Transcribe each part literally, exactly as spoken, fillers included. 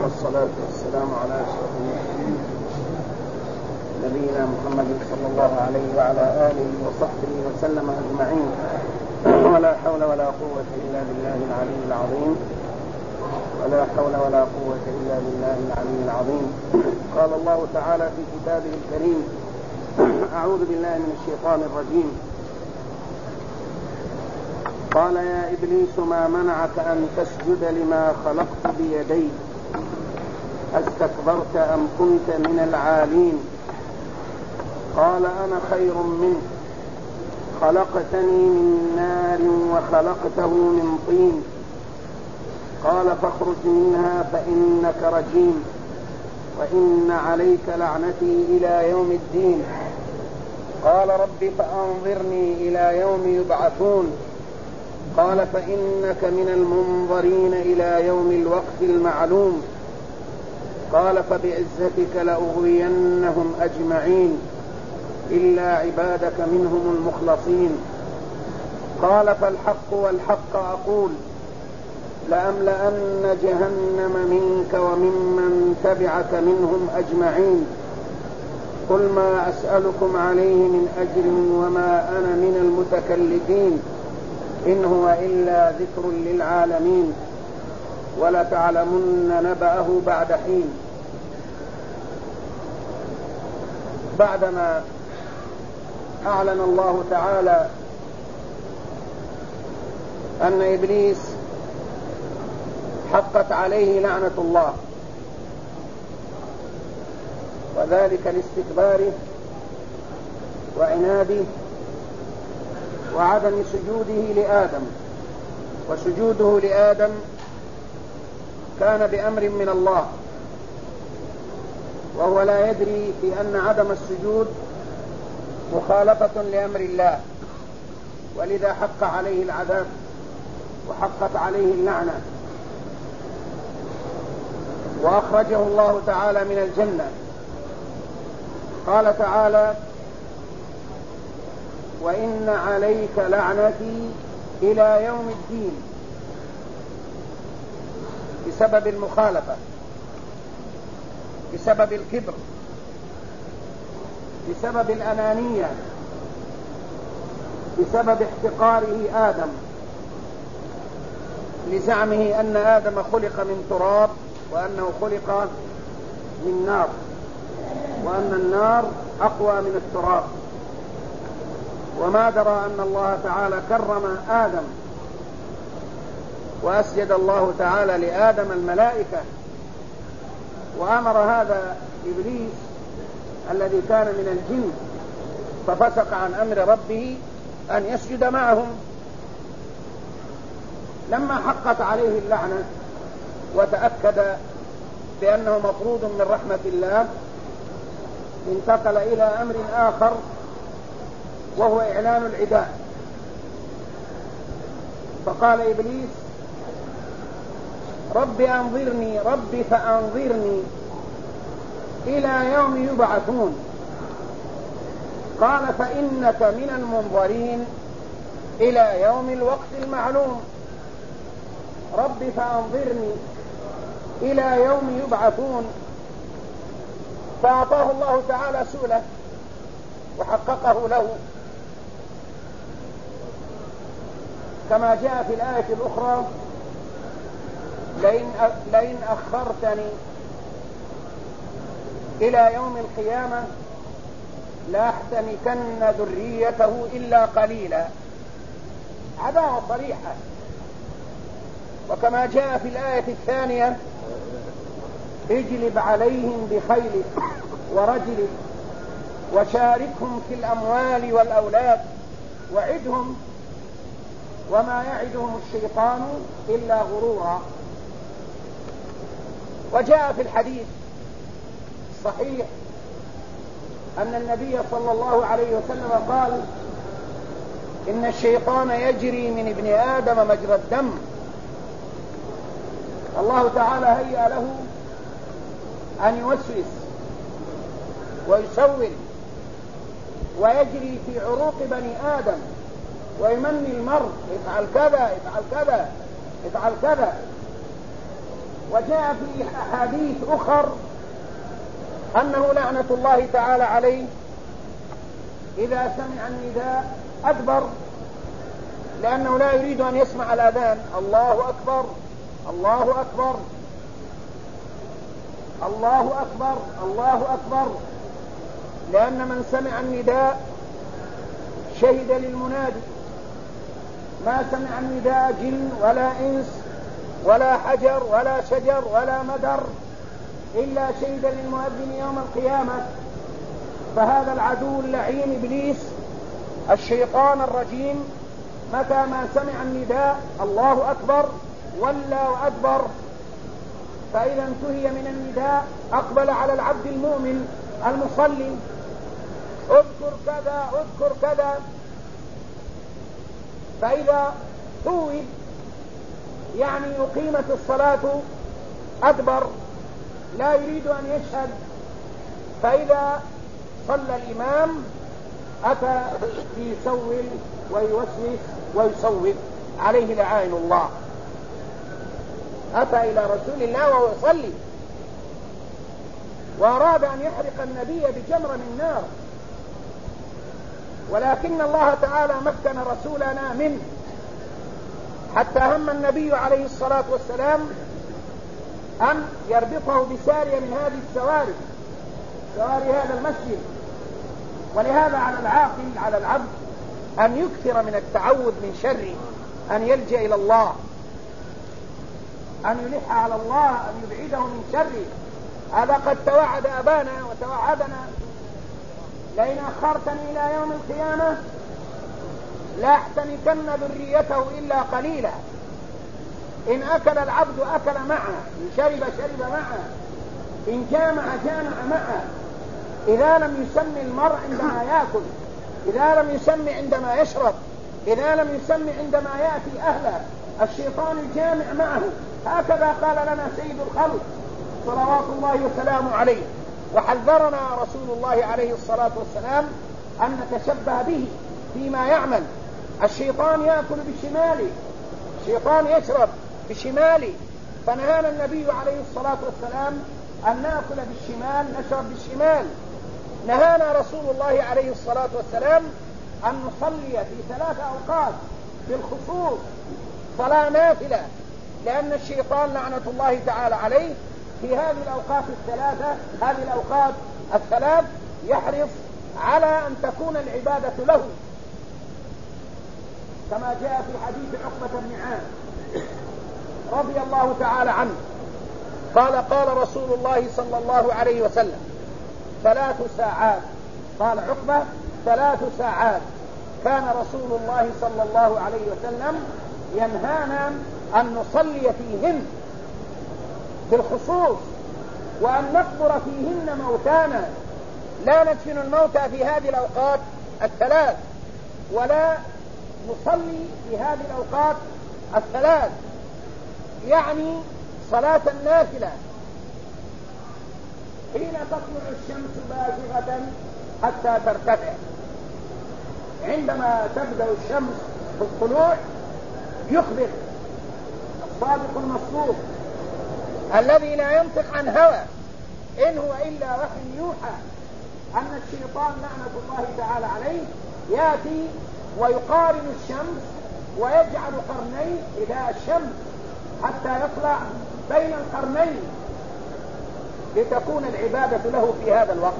والصلاة والسلام على أشرف المرسلين نبينا محمد صلى الله عليه وعلى آله وصحبه وسلم أجمعين. ولا حول ولا قوة إلا بالله العلي العظيم ولا حول ولا قوة إلا بالله العلي العظيم. قال الله تعالى في كتابه الكريم: أعوذ بالله من الشيطان الرجيم. قال يا إبليس ما منعك أن تسجد لما خلقت بيدي أستكبرت أم كنت من العالين؟ قال أنا خير منه خلقتني من نار وخلقته من طين. قال فاخرج منها فإنك رجيم وإن عليك لعنتي إلى يوم الدين. قال رب فأنظرني إلى يوم يبعثون. قال فإنك من المنظرين إلى يوم الوقت المعلوم. قال فبعزتك لأغوينهم أجمعين إلا عبادك منهم المخلصين. قال فالحق والحق أقول لأملأن جهنم منك وممن تبعك منهم أجمعين. قل ما أسألكم عليه من أجر وما أنا من المتكلفين إن هو إلا ذكر للعالمين ولتعلمن نبأه بعد حين. بعدما أعلن الله تعالى أن إبليس حقت عليه لعنة الله، وذلك لاستكباره وعناده وعدم سجوده لآدم. وسجوده لآدم كان بأمر من الله، وهو لا يدري بأن عدم السجود مخالفة لأمر الله، ولذا حق عليه العذاب وحقت عليه اللعنة. وأخرجه الله تعالى من الجنة. قال تعالى: وإن عليك لعنتي إلى يوم الدين، بسبب المخالفة، بسبب الكبر، بسبب الأنانية، بسبب احتقاره آدم، لزعمه أن آدم خلق من تراب وأنه خلق من نار، وأن النار أقوى من التراب. وما درى أن الله تعالى كرم آدم وأسجد الله تعالى لآدم الملائكة، وأمر هذا إبليس الذي كان من الجن ففسق عن أمر ربه أن يسجد معهم. لما حقت عليه اللعنة وتأكد بأنه مطرود من رحمة الله، انتقل إلى أمر آخر، وهو إعلان العداء. فقال إبليس: رب أنظرني رب فأنظرني إلى يوم يبعثون. قال فإنك من المنظرين إلى يوم الوقت المعلوم. رب فأنظرني إلى يوم يبعثون. فأعطاه الله تعالى سؤله وحققه له، كما جاء في الآية الأخرى: لئن لئن أخرتني إلى يوم القيامة لأحتنكن ذريته إلا قليلا. عداوة صريحة. وكما جاء في الآية الثانية: اجلب عليهم بخيلك ورجلك وشاركهم في الأموال والأولاد وعدهم وما يعدهم الشيطان إلا غرورا. وجاء في الحديث الصحيح أن النبي صلى الله عليه وسلم قال: إن الشيطان يجري من ابن آدم مجرى الدم. الله تعالى هيأ له أن يوسوس ويسول ويجري في عروق بني آدم ويمني المرء: افعل كذا افعل كذا افعل كذا. وجاء في أحاديث أخر أنه لعنة الله تعالى عليه إذا سمع النداء أدبر، لأنه لا يريد أن يسمع الأذان. الله أكبر الله أكبر الله أكبر الله أكبر، لأن من سمع النداء شهد للمنادي. ما سمع النداء جن ولا إنس ولا حجر ولا شجر ولا مدر إلا شهد للمؤذن يوم القيامة. فهذا العدو اللعين إبليس الشيطان الرجيم متى ما سمع النداء الله أكبر ولى وأدبر. فإذا انتهي من النداء أقبل على العبد المؤمن المصلي: اذكر كذا اذكر كذا. فإذا ثوب يعني أقيمت الصلاة أدبر، لا يريد أن يشهد. فإذا صلى الإمام أتى يسول ويوسوس ويسوف عليه لعائن الله. أتى إلى رسول الله وهو يصلي وأراد أن يحرق النبي بجمرة من نار، ولكن الله تعالى مكن رسولنا منه، حتى هم النبي عليه الصلاة والسلام أن يربطه بسارية من هذه السواري، سواري هذا المسجد. ولهذا على العاقل على العبد أن يكثر من التعوذ من شره، أن يلجأ إلى الله، أن يلح على الله، أن يبعده من شره. هذا قد توعد أبانا وتوعدنا: لئن أخرتني إلى يوم القيامة لا أحتنكن ذريته إلا قليلا. إن أكل العبد أكل معه، إن شرب شرب معه، إن جامع جامع معه. إذا لم يسمي المرء عندما يأكل، إذا لم يسمي عندما يشرب، إذا لم يسمي عندما يأتي أهله، الشيطان الجامع معه. هكذا قال لنا سيد الخلق صلوات الله وسلامه عليه، وحذرنا رسول الله عليه الصلاة والسلام أن نتشبه به فيما يعمل. الشيطان يأكل بشماله، الشيطان يشرب بشماله، فنهانا النبي عليه الصلاة والسلام أن نأكل بالشمال نشرب بالشمال. نهانا رسول الله عليه الصلاة والسلام أن نصلي في ثلاث أوقات بالخصوص صلاة نافلة، لأن الشيطان لعنة الله تعالى عليه في هذه الأوقات الثلاثة، هذه الأوقات الثلاث يحرص على أن تكون العبادة له، كما جاء في حديث عقبة بن عامر رضي الله تعالى عنه قال: قال رسول الله صلى الله عليه وسلم: ثلاث ساعات. قال عقبة: ثلاث ساعات كان رسول الله صلى الله عليه وسلم ينهانا أن نصلي فيهن بالخصوص، وأن نقبر فيهن موتانا. لا ندفن الموتى في هذه الأوقات الثلاث، ولا نصلي في هذه الأوقات الثلاث، يعني صلاة النافلة حين تطلع الشمس بازغة حتى ترتفع. عندما تبدأ الشمس في الطلوع يخبر الصادق المصدوق الذي لا ينطق عن هوى إن هو إلا وحي يوحى أن الشيطان لعنة الله تعالى عليه يأتي ويقارن الشمس ويجعل قرنين إلى الشمس حتى يطلع بين القرنين لتكون العبادة له في هذا الوقت.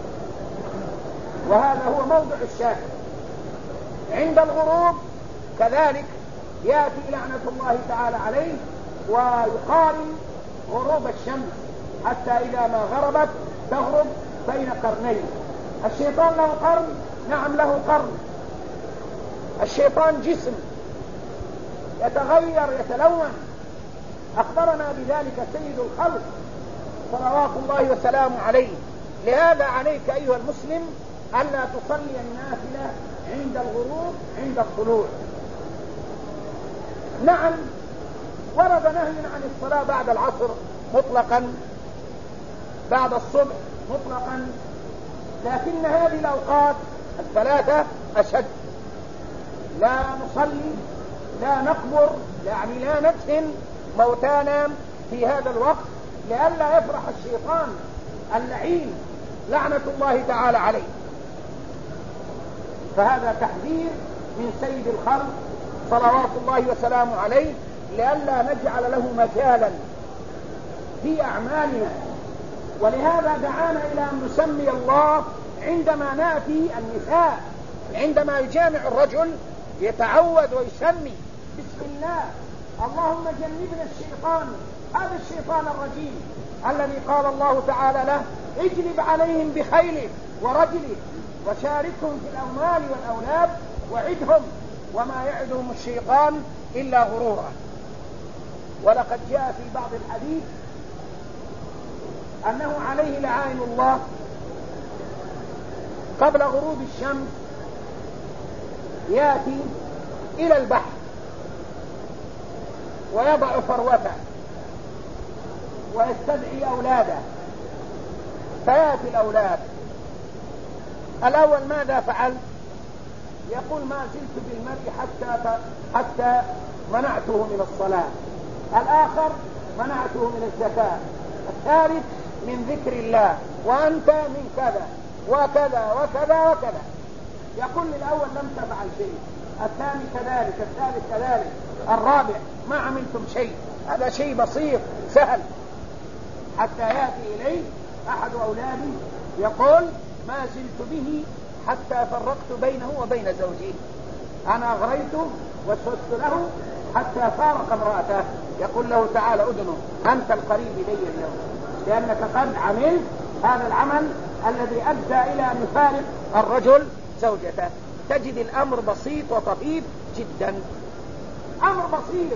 وهذا هو موضع الشاهد. عند الغروب كذلك يأتي لعنة الله تعالى عليه ويقارن غروب الشمس حتى إذا ما غربت تغرب بين قرنين. الشيطان له قرن؟ نعم له قرن. الشيطان جسم يتغير يتلون، أخبرنا بذلك سيد الخلق صلوات الله وسلامه عليه. لهذا عليك أيها المسلم ألا تصلي النافلة عند الغروب عند الطلوع. نعم ورد نهي عن الصلاة بعد العصر مطلقا، بعد الصبح مطلقا، لكن هذه الأوقات الثلاثة أشد. لا نصلي، لا نقبر، يعني لا ندفن موتانا في هذا الوقت لئلا يفرح الشيطان اللعين لعنة الله تعالى عليه. فهذا تحذير من سيد الخلق صلوات الله وسلامه عليه لئلا نجعل له مجالا في أعمالنا. ولهذا دعانا إلى أن نسمي الله عندما نأتي النساء، عندما يجامع الرجل يتعود ويسمي بسم الله، اللهم جنبنا الشيطان، هذا الشيطان الرجيم الذي قال الله تعالى له اجلب عليهم بخيلك ورجلك وشاركهم في الأموال والأولاد وعدهم وما يعدهم الشيطان إلا غرورا. ولقد جاء في بعض الحديث أنه عليه لعائن الله قبل غروب الشمس يأتي إلى البحر ويضع فروته ويستدعي أولاده، فيأتي الأولاد الأول ماذا فعل؟ يقول ما زلت بالمرء حتى حتى منعته من الصلاة، الآخر منعته من الزكاة، الثالث من ذكر الله، وأنت من كذا وكذا وكذا وكذا. يقول الأول لم تفعل شيء، الثاني كذلك، الثالث كذلك، الرابع ما عملتم شيء. هذا شيء بسيط سهل، حتى يأتي إليه أحد أولادي يقول ما زلت به حتى فرقت بينه وبين زوجه، أنا أغريته وسوست له حتى فارق امرأته. يقول له تعالى أذنه أنت القريب إلي اليوم، لأنك قد عملت هذا العمل الذي أدى إلى أن يفارق الرجل زوجته. تجد الأمر بسيط وطفيف جدا، أمر بسيط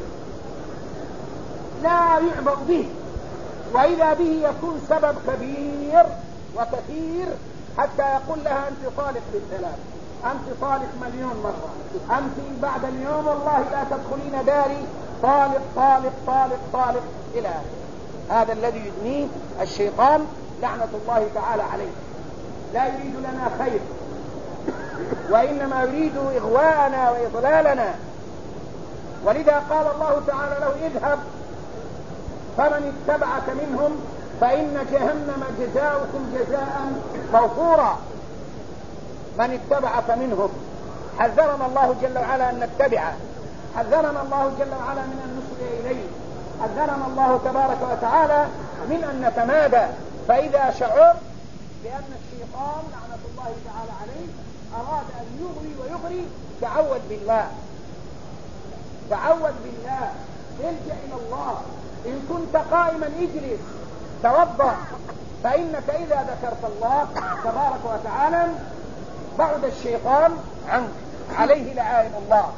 لا يعبأ به، وإذا به يكون سبب كبير وكثير حتى يقول لها أنت طالق بالثلاث، أنت طالق مليون مرة، أنت بعد اليوم والله لا تدخلين داري، طالق طالق طالق طالق إلى آخره. هذا الذي يدنيه الشيطان لعنة الله تعالى عليه، لا يريد لنا خير، وإنما يريد إغواءنا وإضلالنا. ولذا قال الله تعالى له اذهب فمن اتبعك منهم فإن جهنم جزاؤكم جزاء موفورا. من اتبعك منهم، حذرنا الله جل وعلا أن نتبعه، حذرنا الله جل وعلا من أن نسرع إليه، حذرنا الله تبارك وتعالى من أن نتمادى. فإذا شعر بأن الشيطان لعنة الله تعالى عليه أراد أن يغري ويغري، تعوذ بالله، تعوذ بالله، الجأ إلى الله. إن كنت قائما اجلس توضأ، فإنك إذا ذكرت الله تبارك وتعالى بعد الشيطان عنك، عليه لعائن الله.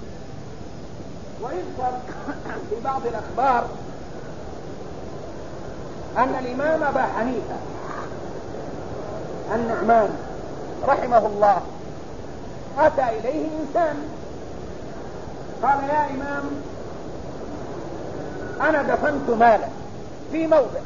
ويذكر في بعض الأخبار أن الإمام أبا حنيفة النعمان رحمه الله أتى إليه إنسان قال يا إمام أنا دفنت مالا في موضع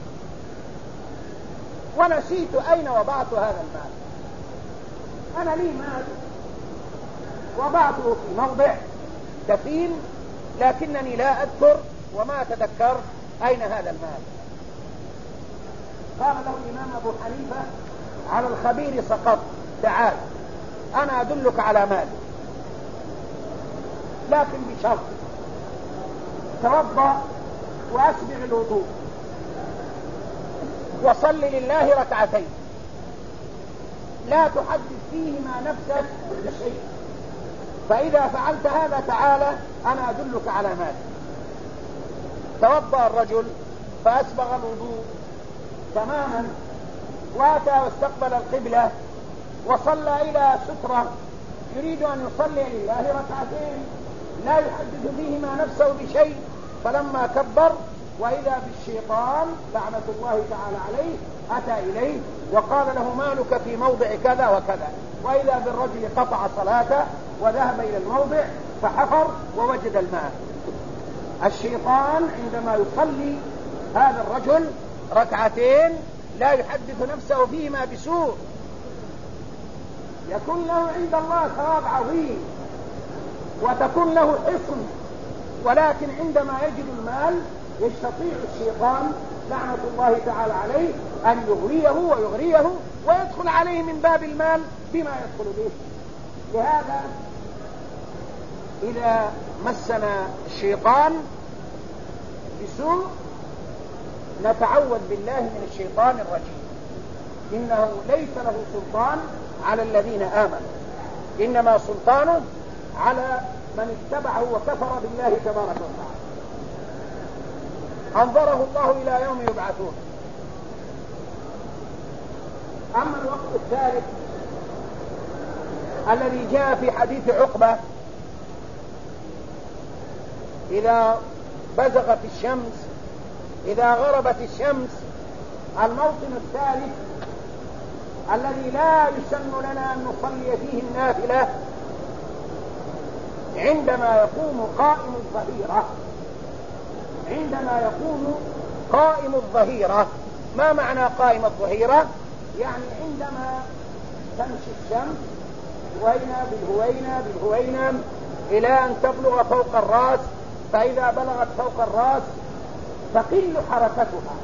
ونسيت أين وضعت هذا المال، أنا لي مال وضعته في موضع دفين لكنني لا أذكر وما أتذكر أين هذا المال. قال له الإمام أبو حنيفة على الخبير سقط، تعال أنا أدلك على مال، لكن بشرط توضأ وأسبغ الوضوء وصل لله ركعتين، لا تحدث فيهما نفسك بشيء، فإذا فعلت هذا تعالى أنا أدلك على مال. توضأ الرجل فأسبغ الوضوء تماما واتى واستقبل القبلة وصلى إلى سترة يريد أن يصلي لله ركعتين لا يحدث فيهما نفسه بشيء، فلما كبر وإذا بالشيطان لعنة الله تعالى عليه أتى إليه وقال له مالك في موضع كذا وكذا، وإذا بالرجل قطع صلاته وذهب إلى الموضع فحفر ووجد الماء. الشيطان عندما يصلي هذا الرجل ركعتين لا يحدث نفسه فيهما بسوء يكون له عند الله ثواب عظيم وتكون له حصن، ولكن عندما يجد المال يستطيع الشيطان لعنة الله تعالى عليه أن يغريه ويغريه ويدخل عليه من باب المال بما يدخل به. لهذا إذا مسنا الشيطان بسوء نتعوذ بالله من الشيطان الرجيم، إنه ليس له سلطان على الذين آمنوا، إنما سلطانه على من اتبعه وكفر بالله تبارك وتعالى. أنظره الله إلى يوم يبعثون. أما الوقت الثالث الذي جاء في حديث عقبة: إذا بزغت الشمس، إذا غربت الشمس. الموطن الثالث الذي لا يسن لنا أن نصلي فيه النافلة عندما يقوم قائم الظهيرة. عندما يقوم قائم الظهيرة. ما معنى قائم الظهيرة؟ يعني عندما تمشي الشمس هوينا بالهوينة بالهوينة إلى أن تبلغ فوق الرأس، فإذا بلغت فوق الرأس تقل حركتها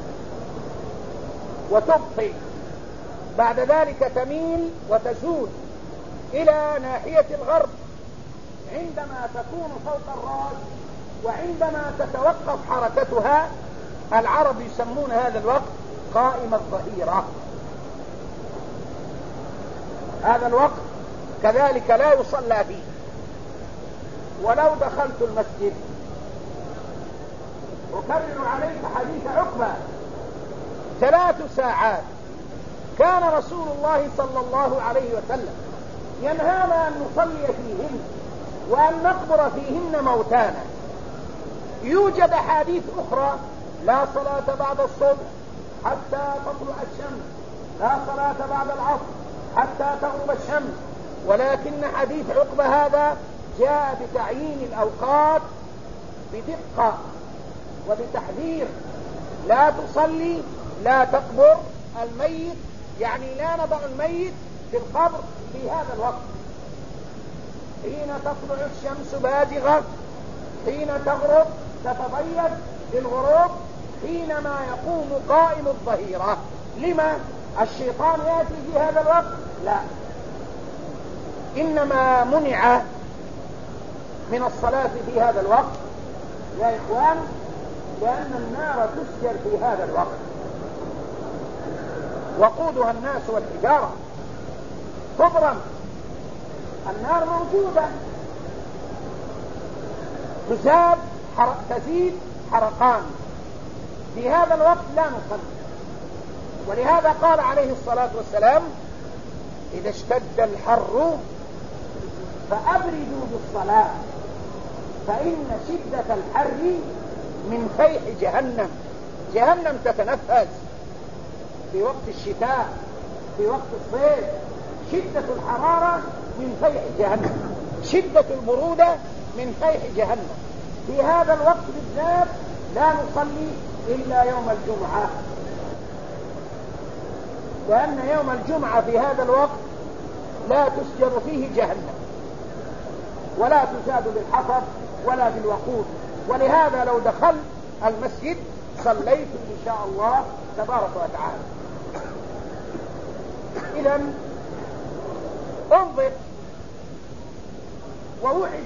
وتبطئ، بعد ذلك تميل وتزول إلى ناحية الغرب عندما تكون فوق الرأس. وعندما تتوقف حركتها العرب يسمون هذا الوقت قائم الظهيرة. هذا الوقت كذلك لا يصلى فيه. ولو دخلت المسجد، أكرر عليك حديث عقبة: ثلاث ساعات كان رسول الله صلى الله عليه وسلم ينهانا أن نصلي فيهن وأن نقبر فيهن موتانا. يوجد حديث أخرى: لا صلاة بعد الصبح حتى تطلع الشمس، لا صلاة بعد العصر حتى تغرب الشمس. ولكن حديث عقبة هذا جاء بتعيين الأوقات بدقة وبتحذير: لا تصلي، لا تقبر الميت، يعني لا نضع الميت في القبر في هذا الوقت. حين تطلع الشمس بازغة، حين تغرب تتبيض بالغروب، حينما يقوم قائم الظهيرة. لما الشيطان يأتي في هذا الوقت؟ لا، إنما منع من الصلاة في هذا الوقت يا إخوان لأن النار تسجر في هذا الوقت، وقودها الناس والحجارة. تضرم النار موجودة، تزاد حرق تزيد حرقان. في هذا الوقت لا نصلي. ولهذا قال عليه الصلاة والسلام: إذا اشتد الحر فأبردوا بالصلاة فإن شدة الحر من فيح جهنم. جهنم تتنفس في وقت الشتاء، في وقت الصيف. شدة الحرارة من فيح جهنم، شدة البرودة من فيح جهنم. في هذا الوقت بالذات لا نصلي إلا يوم الجمعة، لأن يوم الجمعة في هذا الوقت لا تسجر فيه جهنم ولا تزاد بالحطب ولا بالوقود. ولهذا لو دخلت المسجد صليت إن شاء الله تبارك وتعالى. إذن انظر ووعد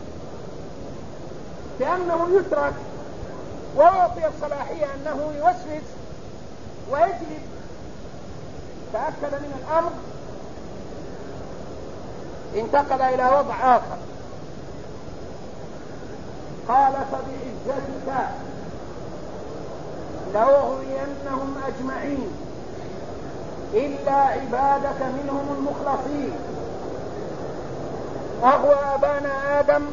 بأنه يترك ويعطي الصلاحية أنه يوسوس ويجلب. تأكد من الأمر، انتقل إلى وضع آخر. قال: فبعزتك لأغوينهم أجمعين إلا عبادك منهم المخلصين. أغوى أبانا آدم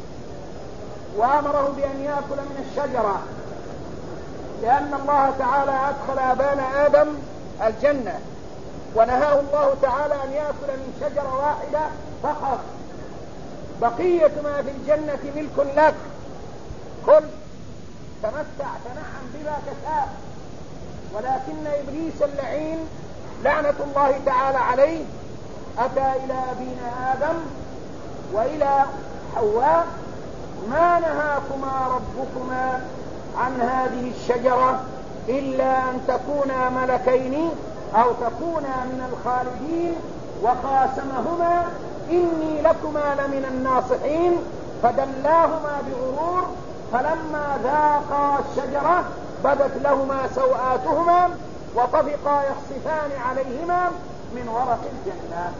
وأمره بأن يأكل من الشجرة، لأن الله تعالى أدخل أبانا آدم الجنة ونهاه الله تعالى أن يأكل من شجرة واحدة فقط. بقية ما في الجنة ملك لك، كل تمتع تنعم بما تشاء. ولكن إبليس اللعين لعنة الله تعالى عليه أتى إلى أبينا آدم وإلى حواء: ما نهاكما ربكما عن هذه الشجرة إلا أن تكونا ملكين أو تكونا من الخالدين، وقاسمهما إني لكما لمن الناصحين، فدلاهما بغرور، فلما ذاقا الشجرة بدت لهما سوآتهما وطفقا يخصفان عليهما من ورق الجنة.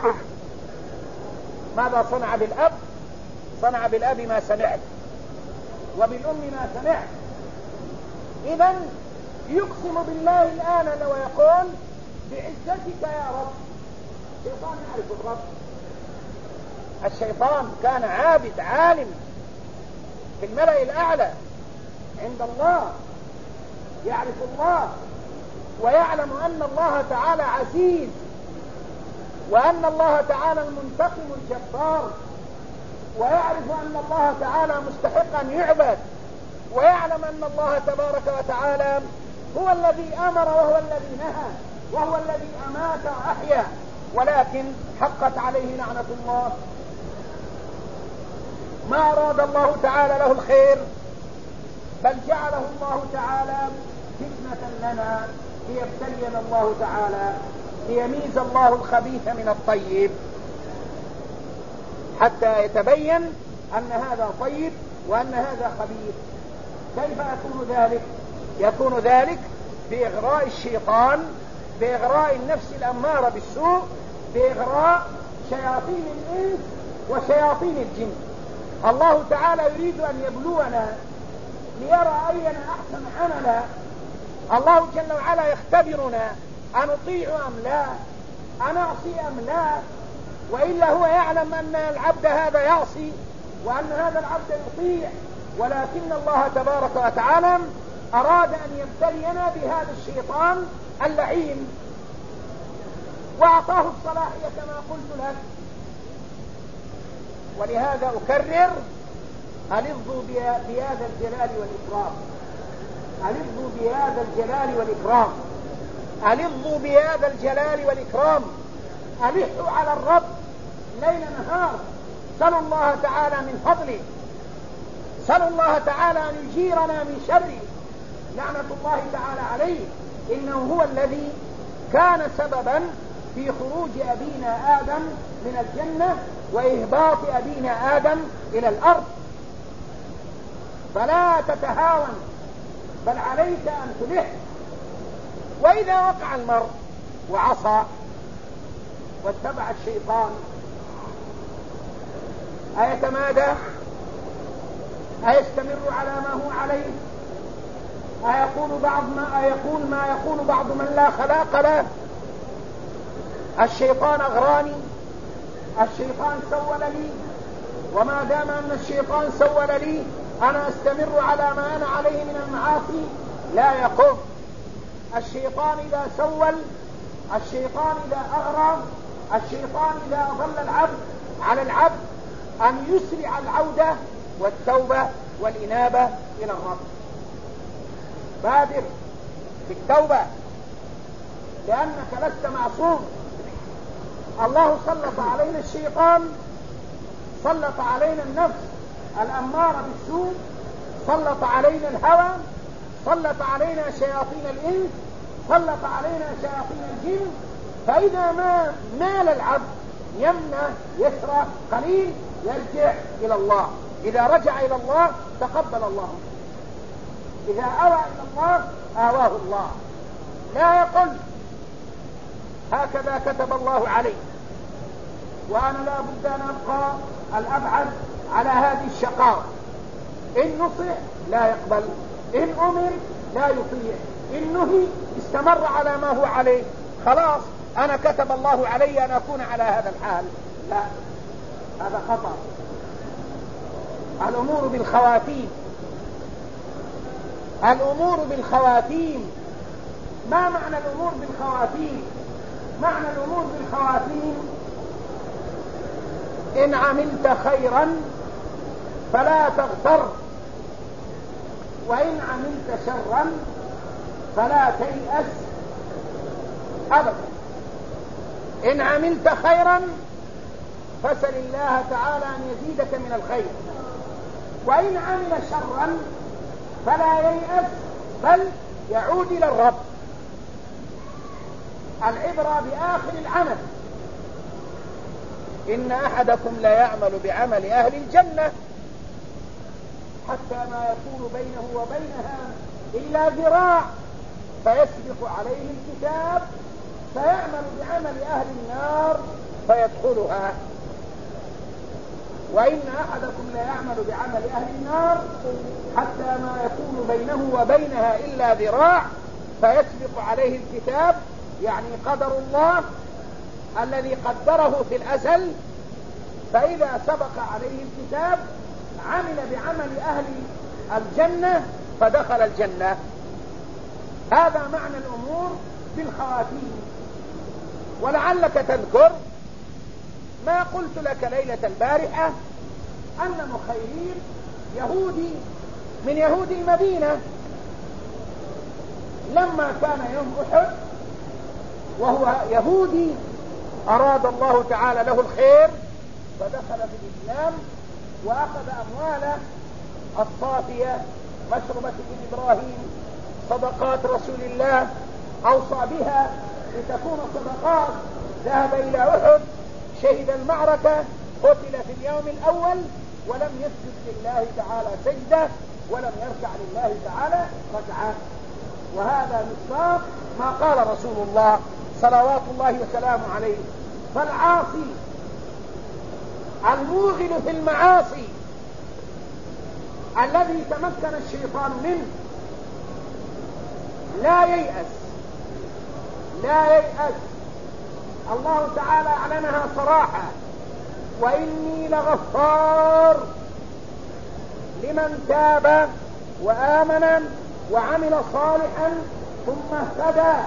ماذا صنع بالأب؟ صنع بالأب ما سمعت، وبالأم ما سمعت. إذن يقسم بالله الآن ويقول بعزتك يا رب. الشيطان يعرف الرب، الشيطان كان عابد عالم في الملأ الأعلى عند الله، يعرف الله ويعلم أن الله تعالى عزيز، وأن الله تعالى المنتقم الجبار، ويعرف أن الله تعالى مستحق أن يعبد، ويعلم أن الله تبارك وتعالى هو الذي أمر وهو الذي نهى وهو الذي أمات وأحيا، ولكن حقت عليه لعنة الله. ما أراد الله تعالى له الخير، بل جعله الله تعالى فتنة لنا ليبتلينا الله تعالى، ليميز الله الخبيث من الطيب، حتى يتبين أن هذا طيب وأن هذا خبيث. كيف يكون ذلك؟ يكون ذلك بإغراء الشيطان، بإغراء النفس الأمارة بالسوء، بإغراء شياطين الإنس وشياطين الجن. الله تعالى يريد أن يبلونا ليرى أينا أحسن عملا. الله جل وعلا يختبرنا أنطيع أم لا، أنعصي أم لا، وإلا هو يعلم أن العبد هذا يعصي وأن هذا العبد يطيع، ولكن الله تبارك وتعالى أراد أن يبتلينا بهذا الشيطان اللعين، وأعطاه الصلاحية كما قلت لك. ولهذا أكرر: ألظوا بهذا الجلال والإكرام، ألظوا بهذا الجلال والإكرام، ألظوا بهذا الجلال والإكرام، ألحوا على الرب ليل نهار، سلوا الله تعالى من فضله، سلوا الله تعالى أن يجيرنا من شره، لعنة الله تعالى عليه، إنه هو الذي كان سببا في خروج أبينا آدم من الجنة وإهباط أبينا آدم إلى الأرض. فلا تتهاون، بل عليك أن تلح. وإذا وقع المرء وعصى واتبع الشيطان أيتمادى؟ أيستمر على ما هو عليه؟ أيقول بعض ما أيقول ما يقول بعض من لا خلاق له؟ الشيطان أغراني، الشيطان سول لي، وما دام أن الشيطان سول لي أنا أستمر على ما أنا عليه من المعاصي. لا يقوم. الشيطان إذا سول، الشيطان إذا أغرى، الشيطان إذا أضل العبد، على العبد أن يسرع العودة والتوبة والإنابة إلى الرب. بادر في التوبة، لأنك لست معصوم. الله سلط علينا الشيطان، سلط علينا النفس الأمارة بالسوء، سلط علينا الهوى، سلط علينا شياطين الإنس، سلط علينا شياطين الجن. فإذا ما مال العبد يمنى يسرى قليل يرجع إلى الله. إذا رجع إلى الله تقبل الله، إذا أوى إلى الله آواه الله. لا يقل هكذا كتب الله عليه وأنا لا بد أن أبقى الأبعد على هذه الشقاوة. إن نصح لا يقبل، إن أمر لا يطيع، إن نهي استمر على ما هو عليه. خلاص أنا كتب الله علي أن أكون على هذا الحال. لا، هذا خطأ. الأمور بالخواتيم، الأمور بالخواتيم. ما معنى الأمور بالخواتيم؟ معنى الأمور بالخواتيم: إن عملت خيرا فلا تغتر، وإن عملت شرا فلا تيأس أبدا. إن عملت خيرا فسل الله تعالى أن يزيدك من الخير، وإن عمل شرا فلا ييأس بل يعود إلى الرب. العبرة بآخر العمل. إن أحدكم لا يعمل بعمل أهل الجنة حتى ما يكون بينه وبينها إلا ذراع فيسبق عليه الكتاب فيعمل بعمل أهل النار فيدخلها. وإن أحدكم لا يعمل بعمل أهل النار حتى ما يكون بينه وبينها إلا ذراع فيسبق عليه الكتاب، يعني قدر الله الذي قدره في الأزل، فإذا سبق عليه الكتاب عمل بعمل أهل الجنة فدخل الجنة. هذا معنى الأمور بالخواتيم. ولعلك تذكر ما قلت لك ليلة البارحة أن مخيرين يهودي من يهود المدينة لما كان يوم أحد وهو يهودي أراد الله تعالى له الخير فدخل في الإسلام وأخذ أمواله الصافية مشربة ابن إبراهيم صدقات رسول الله أوصى بها لتكون صدقات، ذهب إلى أحد شهد المعركة قتل في اليوم الأول ولم يسجد لله تعالى سجدة ولم يركع لله تعالى ركعة. وهذا مصداق ما قال رسول الله صلوات الله وسلامه عليه. فالعاصي الموغل في المعاصي الذي تمكن الشيطان منه لا ييأس لا ييأس. الله تعالى أعلنها صراحة: وإني لغفار لمن تاب وآمن وعمل صالحا ثم اهتدى.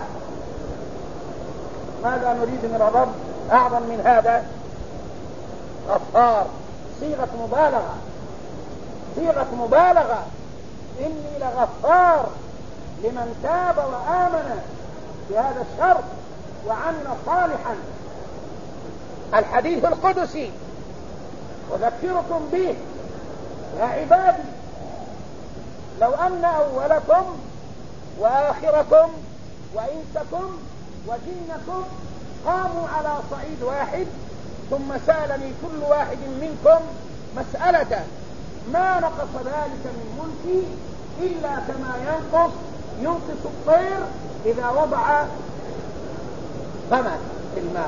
ماذا نريد من الرب أعظم من هذا؟ غفار، صيغة مبالغة صيغة مبالغة. إني لغفار لمن تاب وآمن بهذا الشرط وعمل صالحا. الحديث القدسي: وذكركم به يا عبادي لو أن أولكم وآخركم وإنسكم وجنكم قاموا على صعيد واحد ثم سألني كل واحد منكم مسألة ما نقص ذلك من ملكي إلا كما ينقص ينقص الطير إذا وضع فمه في الماء.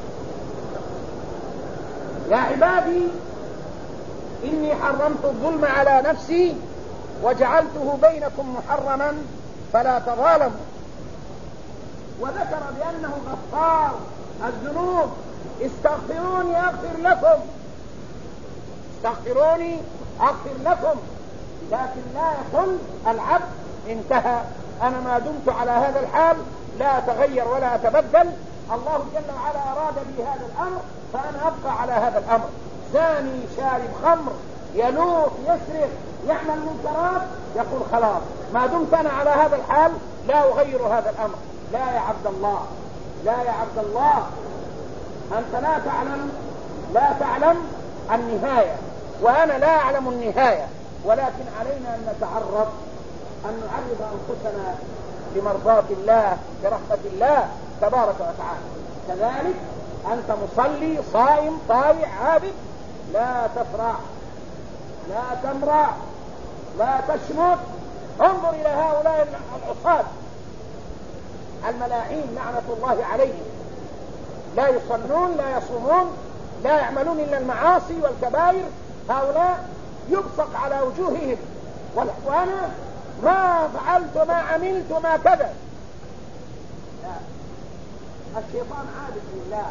يا عبادي إني حرمت الظلم على نفسي وجعلته بينكم محرما فلا تظالموا. وذكر بأنه غفار الذنوب: استغفروني أغفر لكم استغفروني أغفر لكم. لكن لا يقول العبد انتهى، أنا ما دمت على هذا الحال لا أتغير ولا أتبدل، الله جل وعلا أراد بي هذا الأمر فأنا أبقى على هذا الأمر. ثاني شارب خمر يلوث يسرق يعمل منكرات يقول خلاص ما دمت أنا على هذا الحال لا أغير هذا الأمر. لا يا عبد الله، لا يا عبد الله، أنت لا تعلم لا تعلم النهاية وأنا لا أعلم النهاية، ولكن علينا أن نتعرض أن نعرض أنفسنا لمرضاة الله برحمة الله تبارك وتعالى. كذلك أنت مصلي صائم طائع عابد لا تفرح لا تمرع لا تشمت. انظر إلى هؤلاء العصاة الملاعين لعنة الله عليهم، لا يصلون لا يصومون لا يعملون إلا المعاصي والكبائر. هؤلاء يبصق على وجوههم وأنا ما فعلت ما عملت ما كذا. لا، الشيطان عابد لله،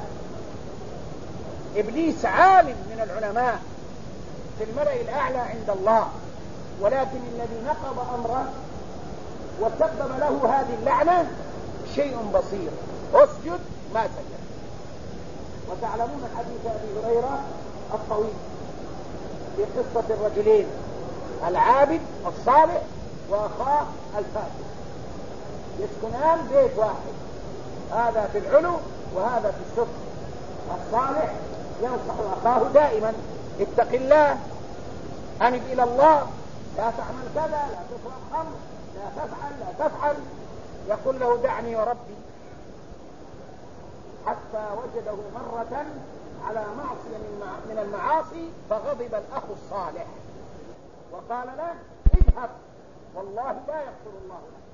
إبليس عالم من العلماء في الملأ الأعلى عند الله، ولكن الذي نقض أمره وسبب له هذه اللعنة شيء بسيط: اسجد ما سجد. وتعلمون حديث أبي هريرة الطويل في قصة الرجلين العابد الصالح وأخاه الفاسد، يسكنان بيت واحد، هذا في العلو وهذا في السفل. الصالح ينصح أخاه دائما: اتق الله، أنب إلى الله، لا تعمل كذا، لا تشرب خمر، لا تفعل لا تفعل، يقول له دعني وربي، حتى وجده مرة على معصية من المعاصي فغضب الأخ الصالح وقال له اذهب والله لا يغفر الله لك،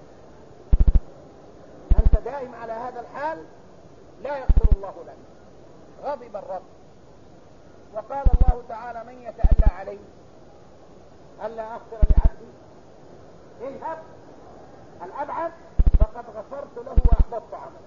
أنت دائم على هذا الحال لا يغفر الله لك. غضب الرب. وقال الله تعالى من يتألى علي ألا أغفر لعبدي اذهب الأبعد فقد غفرت له وأحبطت عمله.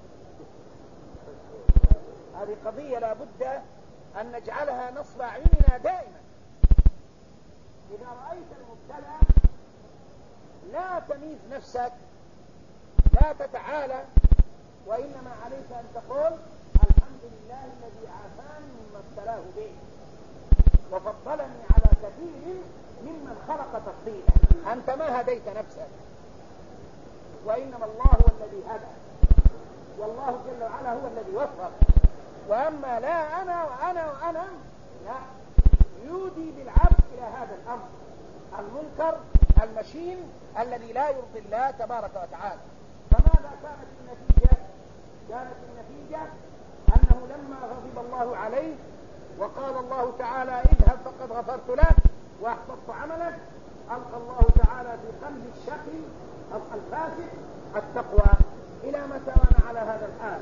هذه قضية لا بد أن نجعلها نصب أعيننا دائما. إذا رأيت المبتلى لا تميز نفسك، لا تتعالى، وإنما عليك أن تقول الحمد لله الذي عافاني مما ابتلاه به وفضلني على كثير ممن خلق تفضيلا. أنت ما هديت نفسك، وإنما الله هو الذي هدى، والله جل وعلا هو الذي وفق. وأما لا أنا وأنا وأنا لا، يودي بالعبد إلى هذا الأمر المنكر المشين الذي لا يرضي الله تبارك وتعالى. فماذا كانت النتيجة؟ كانت النتيجة أنه لما غضب الله عليه وقال الله تعالى اذهب فقد غفرت لك وأحبطت عملك، ألقى الله تعالى في قلب الشقي الفاسد التقوى. إلى متى وأنا على هذا الحال؟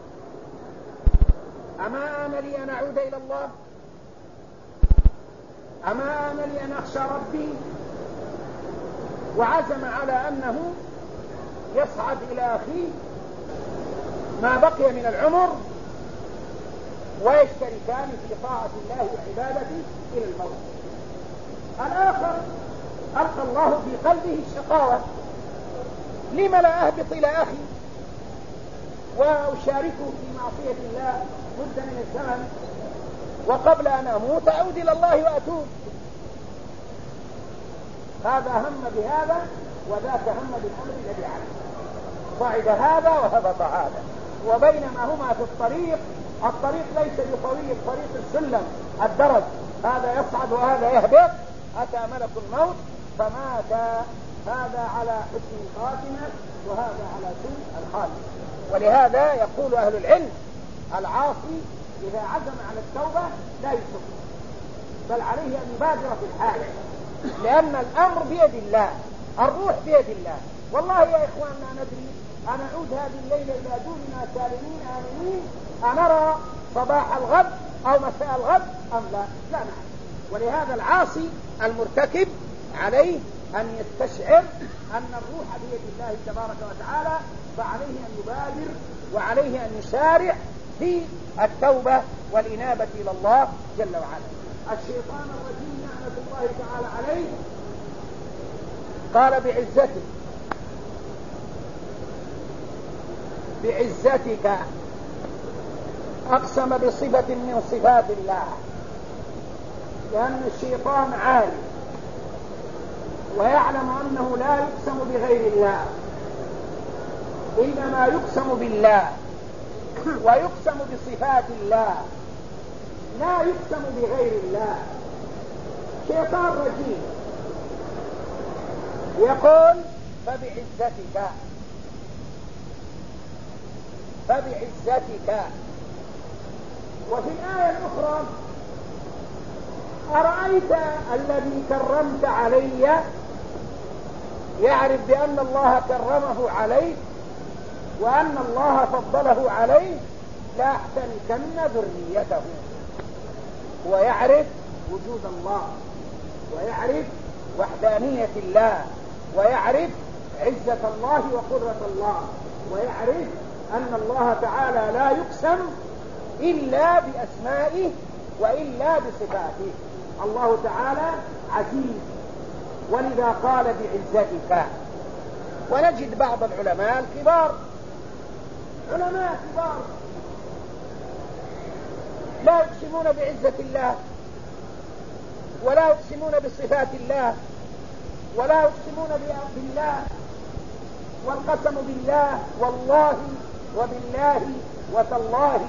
أما آن لي أن أعود إلى الله؟ أما آن لي أن أخشى ربي؟ وعزم على أنه يصعد إلى أخيه ما بقي من العمر ويشتركان في طاعة الله وعبادته إلى الموت. الآخر ألقى الله في قلبه الشقاوة، لم لا أهبط إلى أخي وأشاركه في معصية الله مدة من الزمن، وقبل أن أموت أعود إلى الله وأتوب. هذا هم بهذا وذاك هم بالأمر الذي عليه، صعد هذا وهبط هذا، وبينما هما في الطريق، الطريق ليس بطويل، طريق السلم الدرج، هذا يصعد وهذا يهبط، أتى ملك الموت فمات، هذا على حسن الخاتمة وهذا على سوء الخاتمة. ولهذا يقول أهل العلم العاصي إذا عزم على التوبة لا يترك، بل عليه أن يبادر في الحال، لأن الأمر بيد الله، الروح بيد الله. والله يا إخواننا ندري أنعود هذه الليلة إلى دوننا سالمين آمنين، أنرى صباح الغد أو مساء الغد أم لا؟ لا نعلم. ولهذا العاصي المرتكب عليه أن يستشعر أن الروح بيد الله تبارك وتعالى، فعليه أن يبادر وعليه أن يسارع في التوبة والإنابة إلى الله جل وعلا. الشيطان الرجيم لعنة الله تعالى عليه قال بعزتك بعزتك أقسم بصفة من صفات الله، لأن الشيطان عالم ويعلم أنه لا يقسم بغير الله، إنما يقسم بالله ويقسم بصفات الله، لا يقسم بغير الله. شيطان رجيم يقول فبعزتك فبعزتك. وفي الآية الأخرى أرأيت الذي كرمت علي، يعرف بأن الله كرمه عليه وأن الله فضله عليه، لا أحتركن ذريته. ويعرف وجود الله، ويعرف وحدانية الله، ويعرف عزة الله وقدرة الله، ويعرف أن الله تعالى لا يقسم إلا بأسمائه وإلا بصفاته. الله تعالى عزيز، ولذا قال بعزتك. ونجد بعض العلماء الكبار، علماء كبار، لا يقسمون بعزة الله، ولا يقسمون بصفات الله، ولا يقسمون بالله. والقسم بالله والله وبالله وتالله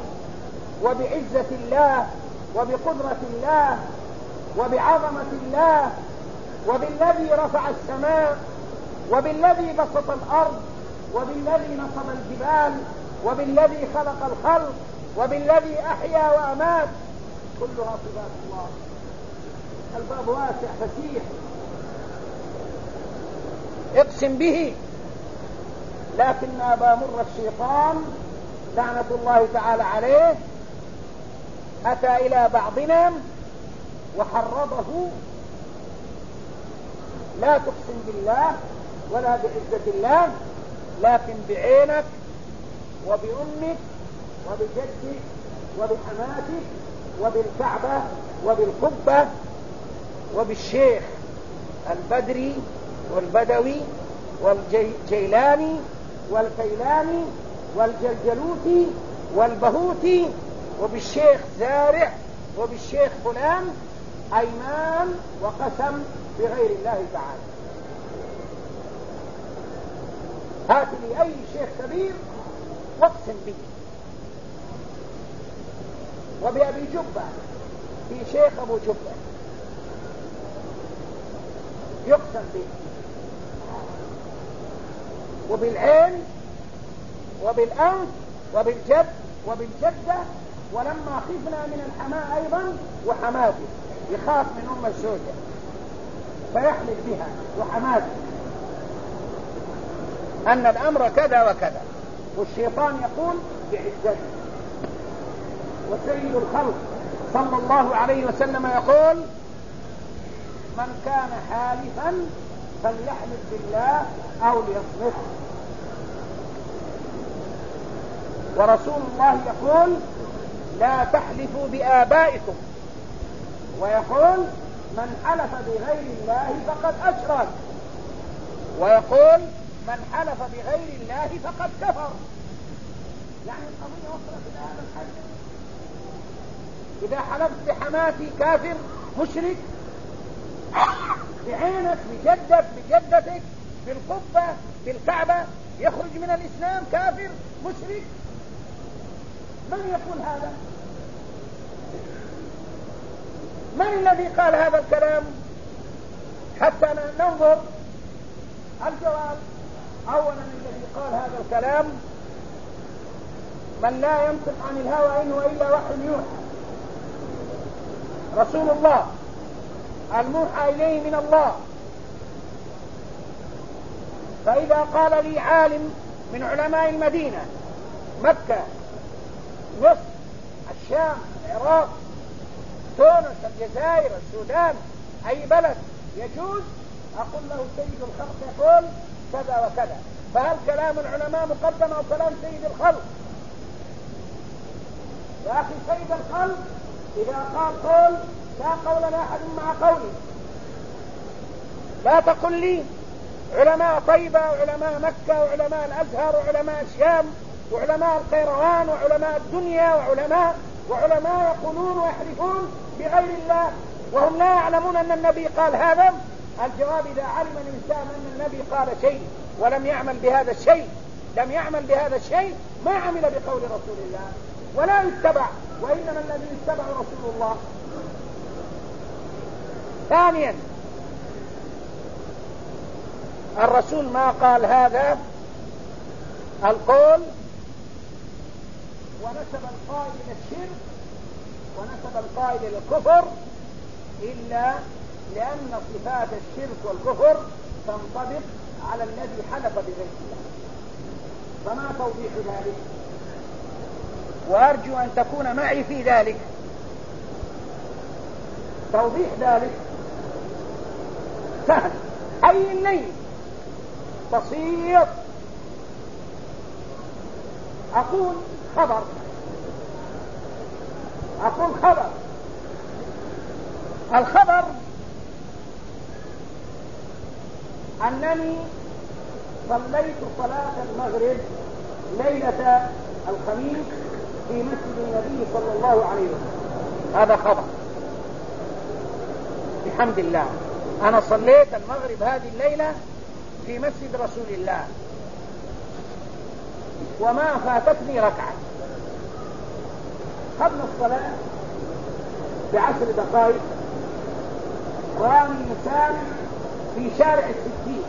وبعزة الله وبقدرة الله وبعظمة الله وبالذي رفع السماء، وبالذي بسط الأرض، وبالذي نصب الجبال، وبالذي خلق الخلق، وبالذي أحيا وأمات، كلها صفات الله. الباب واسع فسيح، اقسم به. لكن أبا مر الشيطان لعنة الله تعالى عليه أتى إلى بعضنا وحرضه: لا تقسم بالله ولا بعزة الله، لكن بعينك وبأمك وبجدك وبحماتك وبالكعبة وبالقبة وبالشيخ البدري والبدوي والجيلاني والكيلاني والجلجلوتي والبهوتي وبالشيخ زارع وبالشيخ فلان، أيمان وقسم بغير الله تعالى. هات لي أي شيخ كبير واقسم به. وبأبي جبة، في شيخ أبو جبة يقسم به، وبالعين وبالأنف وبالجد وبالجدة، ولما خفنا من الحماة أيضا وحماته، يخاف من أم الزوجة فيحلف بها وحماته أن الأمر كذا وكذا، والشيطان يقول بعزته. وسيد الخلق صلى الله عليه وسلم يقول: من كان حالفا فليحلف بالله أو ليصمت. ورسول الله يقول: لا تحلفوا بآبائكم، ويقول: من حلف بغير الله فقد أشرك، ويقول: من حلف بغير الله فقد كفر. يعني القضية وصلت إلى هذا الحد. إذا حلفت بحماتي كافر مشرك، بعينك بجدك بجدتك بالقبة بالكعبة يخرج من الإسلام كافر مشرك. من يقول هذا؟ من الذي قال هذا الكلام؟ حتى ننظر الجواب. أولا الذي قال هذا الكلام من لا ينطق عن الهوى إنه إلا وحي يوحى، رسول الله الموحى إليه من الله. فإذا قال لي عالم من علماء المدينة، مكة، مصر، الشام، العراق، تونس، الجزائر، السودان، أي بلد يجوز، أقول له سيد الخلق يقول كذا وكذا، فهل كلام العلماء مقدم أو كلام سيد الخلق؟ يا أخي سيد الخلق إذا قال قول لا قول لأحد مع قولي. لا تقل لي علماء طيبة وعلماء مكة وعلماء الأزهر وعلماء الشام وعلماء القيروان وعلماء الدنيا وعلماء وعلماء يقولون ويحلفون بغير الله وهم لا يعلمون أن النبي قال هذا. الجواب: إذا علم الإنسان أن النبي قال شيء ولم يعمل بهذا الشيء، لم يعمل بهذا الشيء ما عمل بقول رسول الله ولا يتبع، وإنما الذي يتبع رسول الله. ثانيا، الرسول ما قال هذا القول ونسب القائل إلى الشرك ونسب القائل إلى الكفر إلا لأن صفات الشرك والكفر تنطبق على الذي حلف بغير الله. فما توضيح ذلك؟ وأرجو أن تكون معي في ذلك. توضيح ذلك سهل، حي الليل بسيط. أقول خبر أقول خبر الخبر أنني صليت صلاة المغرب ليلة الخميس في مسجد النبي صلى الله عليه وسلم. هذا خبر بحمد الله. أنا صليت المغرب هذه الليلة في مسجد رسول الله وما فاتتني ركعة. قبل الصلاة بعشر دقائق راني إنسان في شارع الستين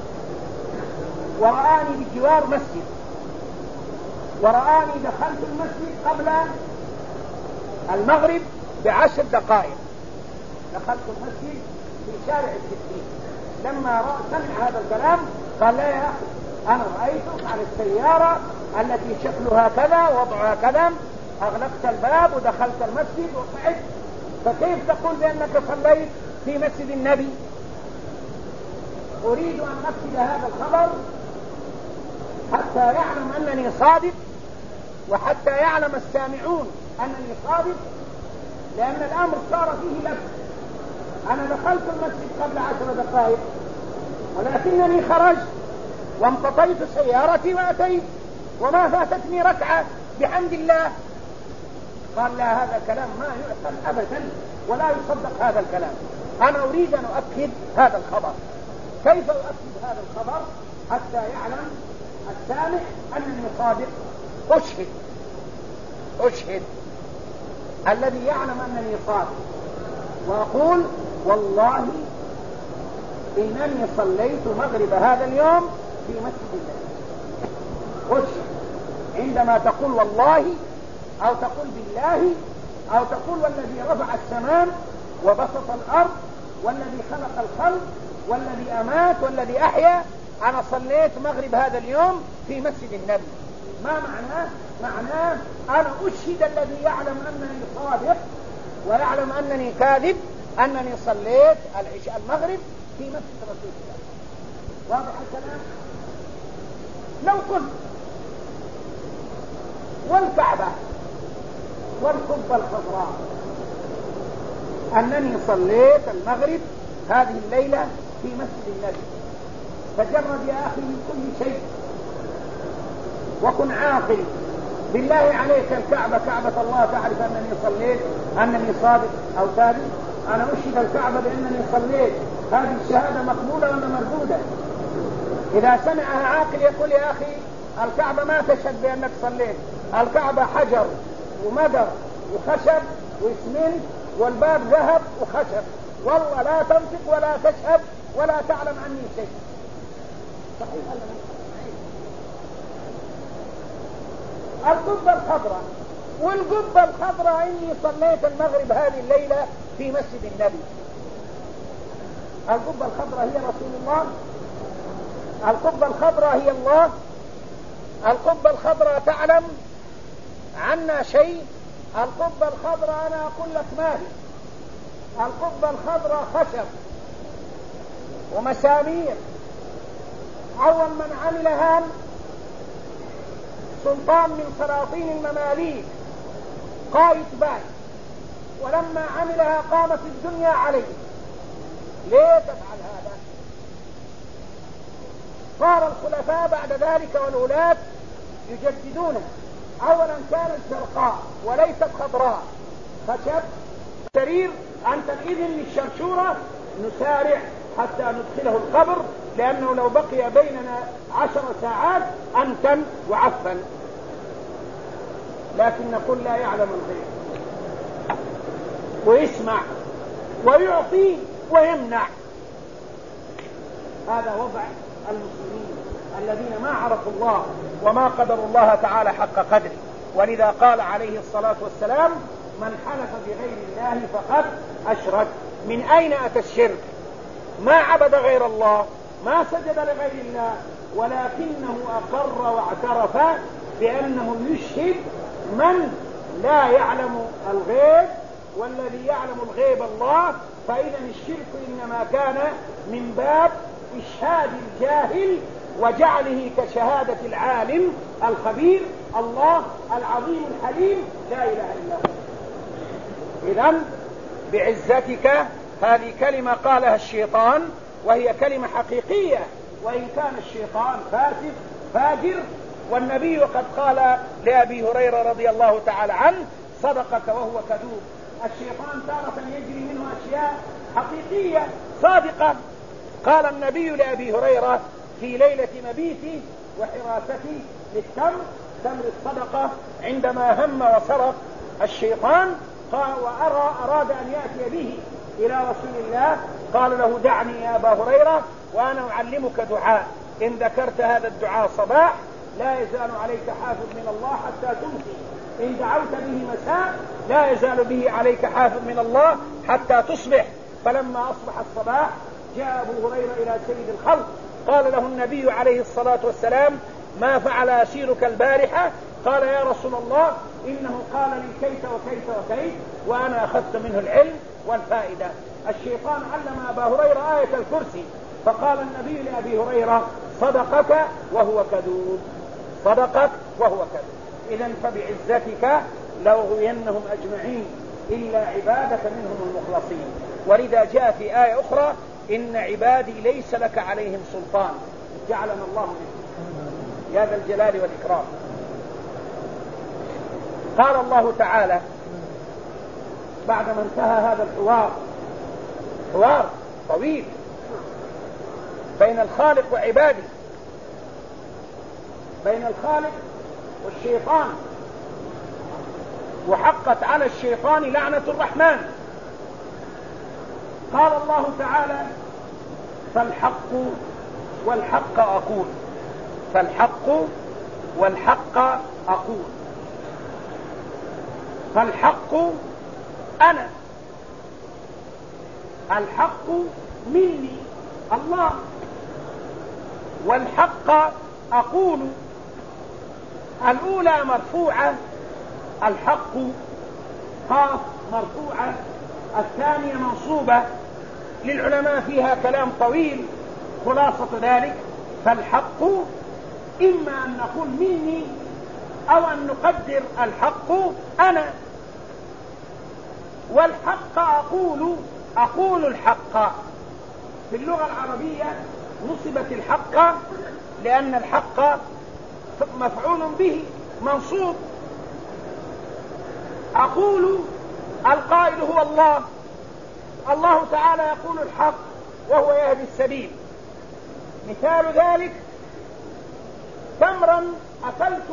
ورآني بجوار مسجد، ورآني دخلت المسجد قبل المغرب بعشر دقائق، دخلت المسجد في شارع الستين. لما سمع هذا الكلام قال: لا يا أخي، أنا رأيتك على السيارة التي شكلها كذا وضعها كذا، أغلقت الباب ودخلت المسجد وقعدت، فكيف تقول بأنك صليت في مسجد النبي؟ أريد أن أكد هذا الخبر حتى يعلم أنني صادق، وحتى يعلم السامعون أنني صادق، لأن الأمر صار فيه لبس. أنا دخلت المسجد قبل عشر دقائق، ولكنني خرجت وامتطيت سيارتي وأتيت وما فاتتني ركعة بحمد الله. قال: لا، هذا كلام ما يعقل أبدا ولا يصدق هذا الكلام. أنا أريد أن أؤكد هذا الخبر. كيف أؤكد هذا الخبر حتى يعلم السامع أنني صادق؟ أشهد أشهد الذي يعلم أنني صادق وأقول: والله إنني صليت مغرب هذا اليوم في مسجد الله. أشهد عندما تقول والله أو تقول بالله أو تقول والذي رفع السماء وبسط الأرض والذي خلق الخلق والذي أمات والذي أحيا، أنا صليت مغرب هذا اليوم في مسجد النبي. ما معناه؟ معناه أنا أشهد الذي يعلم أنني صادق ويعلم أنني كاذب أنني صليت العشاء المغرب في مسجد رسول الله. واضح الكلام؟ لو قلت والكعبة والقبة الخضراء أنني صليت المغرب هذه الليلة في مسجد النبي، تجرد يا أخي من كل شيء وكن عاقل. بالله عليك الكعبة كعبة الله تعرف أنني صليت، أنني صادق أو كاذب؟ أنا أشهد الكعبة بأنني صليت، هذه الشهادة مقبولة ولا مردودة؟ إذا سمعها عاقل يقول: يا أخي الكعبة ما تشهد بأنك صليت، الكعبة حجر ومدر وخشب واسمنت والباب ذهب وخشب، والله لا تنطق ولا تشهد ولا تعلم عني شيء. صحيح ولا لا؟ القبة الخضراء والقبة الخضراء إني صليت المغرب هذه الليلة في مسجد النبي. القبة الخضراء هي رسول الله، القبة الخضراء هي الله، القبة الخضراء تعلم عنا شيء؟ القبة الخضراء أنا أقول لك ما هي. القبة الخضراء خشب ومسامير. أول من عملها سلطان من سلاطين المماليك قايد باي، ولما عملها قامت الدنيا عليه. ليه تفعل هذا؟ صار الخلفاء بعد ذلك والولاة يجددونها. أولا كانت زرقاء وليست خضراء، خشب سرير. أنت الإذن للشرشورة نسارع حتى ندخله القبر، لأنه لو بقي بيننا عشر ساعات أنتن وعفن. لكن نقول لا يعلم الغيب ويسمع ويعطي ويمنع. هذا وضع المسلمين الذين ما عرفوا الله وما قدروا الله تعالى حق قدره. ولذا قال عليه الصلاة والسلام: من حلف بغير الله فقد أشرك. من أين أتى الشرك؟ ما عبد غير الله، ما سجد لغير الله، ولكنه أقر واعترف بأنه يشهد من لا يعلم الغيب، والذي يعلم الغيب الله. فإذا الشرك إنما كان من باب إشهاد الجاهل وجعله كشهادة العالم الخبير الله العظيم الحليم لا إله إلا هو. إذن بعزتك، هذه كلمة قالها الشيطان وهي كلمة حقيقية، وإن كان الشيطان فاسد فاجر. والنبي قد قال لأبي هريرة رضي الله تعالى عنه: صدقك وهو كذوب. الشيطان تارة يجري منه أشياء حقيقية صادقة. قال النبي لأبي هريرة في ليلة مبيتي وحراستي للتمر، تمر الصدقة، عندما هم وسرق الشيطان قال وأرى أراد أن يأتي به إلى رسول الله، قال له دعني يا أبا هريرة وأنا أعلمك دعاء، إن ذكرت هذا الدعاء صباح لا يزال عليك حافظ من الله حتى تمسي، إن دعوت به مساء لا يزال به عليك حافظ من الله حتى تصبح. فلما أصبح الصباح جاء أبو هريرة إلى سيد الخلق، قال له النبي عليه الصلاة والسلام ما فعل أسيرك البارحة؟ قال يا رسول الله إنه قال لي كيت وكيت وكيت وأنا أخذت منه العلم والفائدة. الشيطان علم أبا هريرة آية الكرسي، فقال النبي لأبي هريرة صدقك وهو كذوب، صدقك وهو كذوب. إذن فبعزتك لأغوينهم أجمعين إلا عبادك منهم المخلصين. ولذا جاء في آية أخرى إن عبادي ليس لك عليهم سلطان، جعلنا الله منهم يا ذا الجلال والإكرام. قال الله تعالى بعدما انتهى هذا الحوار، حوار طويل بين الخالق وعباده، بين الخالق والشيطان، وحقت على الشيطان لعنة الرحمن. قال الله تعالى فالحق والحق أقول، فالحق والحق أقول. فالحق أنا، الحق مني الله، والحق أقول. الأولى مرفوعة الحق قاف مرفوعة، الثانية منصوبة. للعلماء فيها كلام طويل، خلاصة ذلك فالحق إما أن نقول مني أو أن نقدر الحق أنا. والحق أقول، أقول الحق. في اللغة العربية نصبت الحق لأن الحق مفعول به منصوب. أقول القائل هو الله، الله تعالى يقول الحق وهو يهدي السبيل. مثال ذلك تمرا أكلت،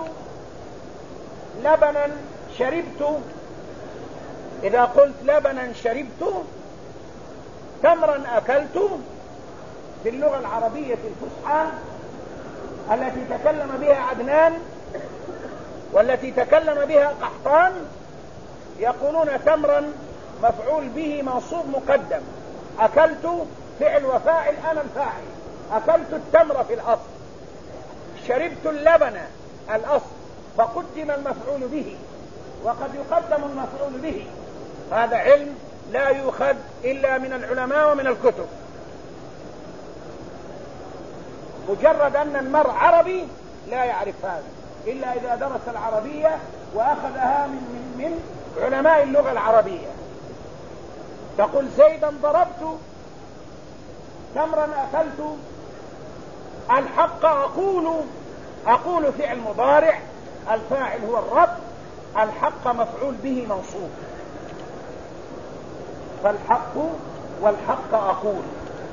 لبنا شربت. إذا قلت لبنا شربت، تمرا أكلت، في اللغة العربية الفصحى التي تكلم بها عدنان والتي تكلم بها قحطان يقولون تمرا مفعول به منصوب مقدم، أكلت فعل وفاعل أنا الفاعل، أكلت التمر في الأصل، شربت اللبن الأصل، فقدم المفعول به وقد يقدم المفعول به. هذا علم لا يؤخذ إلا من العلماء ومن الكتب. مجرد أن المرء عربي لا يعرف هذا إلا إذا درس العربية وأخذها من, من, من علماء اللغة العربية. تقول زيدا ضربت، تمرا أكلت. الحق أقول، أقول فعل مضارع، الفاعل هو الرب، الحق مفعول به منصوب. فالحق والحق أقول.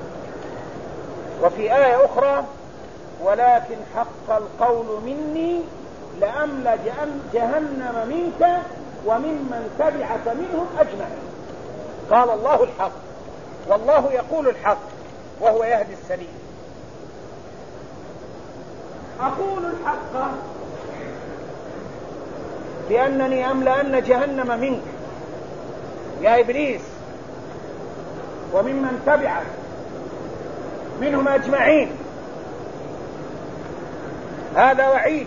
وفي آية أخرى ولكن حق القول مني لأملأ جهنم منك وممن تبعك منهم أجمعين. قال الله الحق، والله يقول الحق وهو يهدي السبيل. أقول الحق بأنني أملأن جهنم منك يا إبليس وممن تبعك منهم أجمعين. هذا وعيد،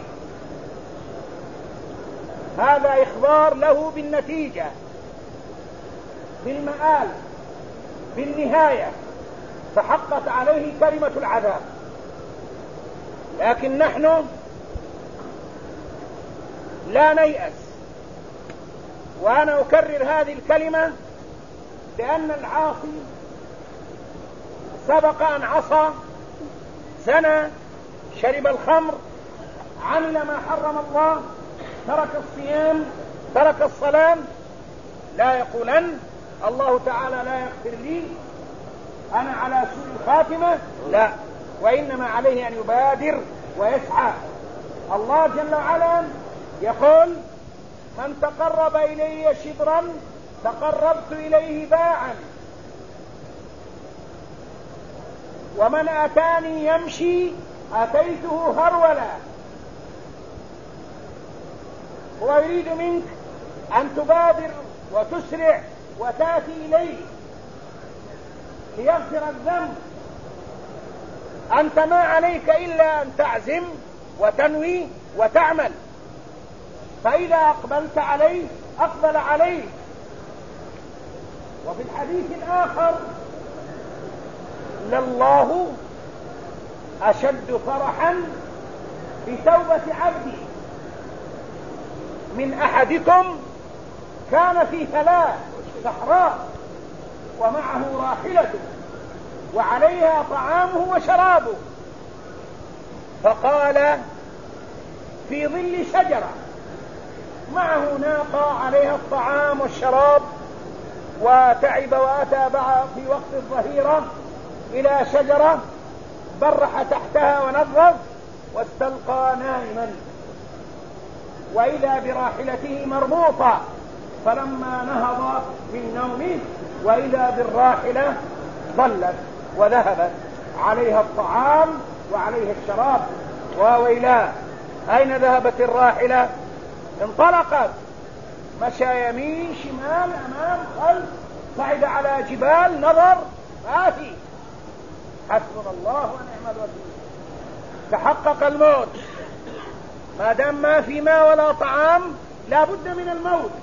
هذا إخبار له بالنتيجة، بالمآل، بالنهاية، فحقت عليه كلمة العذاب. لكن نحن لا نيأس، وأنا أكرر هذه الكلمة لأن العاصي سبق أن عصى، زنى، شرب الخمر، عمل ما حرم الله، ترك الصيام، ترك الصلاة، لا يقولن الله تعالى لا يغفر لي، أنا على سوء الخاتمة، لا، وإنما عليه أن يبادر ويسعى. الله جل وعلا يقول من تقرب إلي شبرا تقربت إليه باعا. ومن أتاني يمشي أتيته هرولا. هو يريد منك أن تبادر وتسرع وتأتي إليه ليغفر الذنب. أنت ما عليك إلا أن تعزم وتنوي وتعمل، فإذا أقبلت عليه أقبل عليه. وفي الحديث الآخر: لله أشد فرحا بتوبة عبدي من أحدكم كان في ثلاث صحراء ومعه راحلته وعليها طعامه وشرابه، فقال: في ظل شجرة، معه ناقة عليها الطعام والشراب، وتعب وأتى في وقت الظهيرة إلى شجرة برح تحتها ونظف واستلقى نائما، وإذا براحلته مربوطة، فلما نهض من نومه وإذا بالراحلة ضلت وذهبت، عليها الطعام وعليها الشراب. وويلاه، أين ذهبت الراحلة؟ انطلقت، مشى يمين شمال أمام خلف، صعد على جبال، نظر ما في. حسبنا الله ونعم الوكيل. تحقق الموت، ما دام ما في ماء ولا طعام لا بد من الموت.